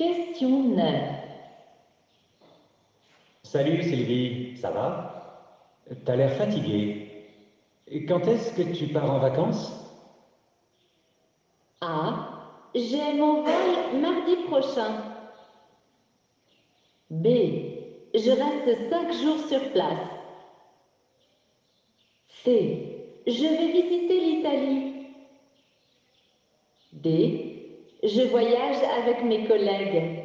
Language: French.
Question 9. Salut Sylvie, ça va? T'as l'air fatiguée. Quand est-ce que tu pars en vacances? A. J'ai mon vol mardi prochain. B. Je reste 5 jours sur place. C. Je vais visiter l'Italie. D. Je voyage avec mes collègues.